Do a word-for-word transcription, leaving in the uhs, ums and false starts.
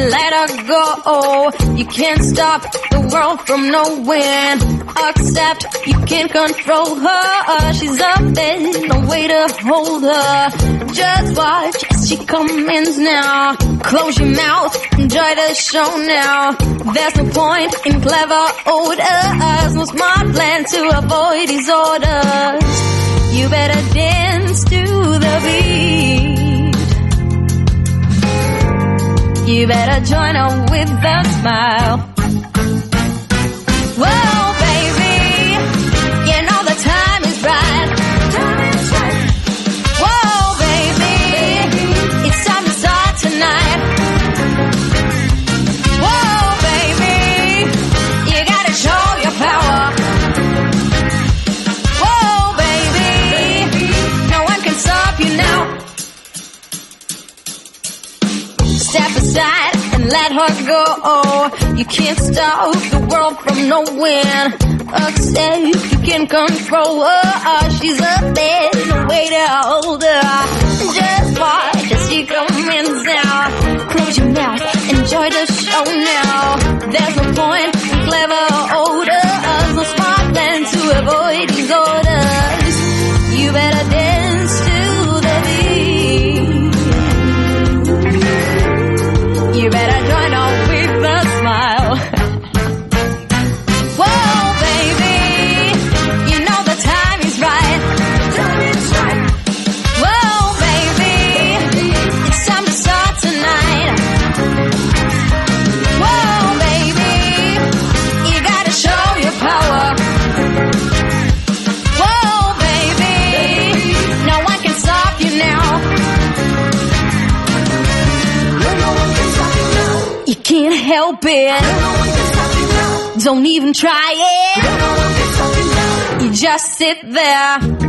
let her go. You can't stop the world from knowing. Except you can't control her. She's up there, no way to hold her. Just watch as she comes now. Close your mouth, enjoy the show now. There's no point in clever odors. No smart plan to avoid these orders. You better dance to the beat. You better join her with a smile. Whoa, baby, you know the time is right. Whoa, baby, it's time to start tonight. Whoa, baby, you gotta show your power. Whoa, baby, no one can stop you now. Step aside and let her go. You can't stop the world from knowing. Except you can control her. She's up there, no way to hold her. Just watch as she comes out. Close your mouth, enjoy the show now. There's no point in clever odors. No smart plan to avoid these orders. You better dance to the beat. You better join her with a smile. Whoa, baby, you know the time is right. Whoa, baby, it's time to start tonight. Whoa, baby, you gotta show your power. Whoa, baby, no one can stop you now. You can't help it. Don't even try it. You just sit there.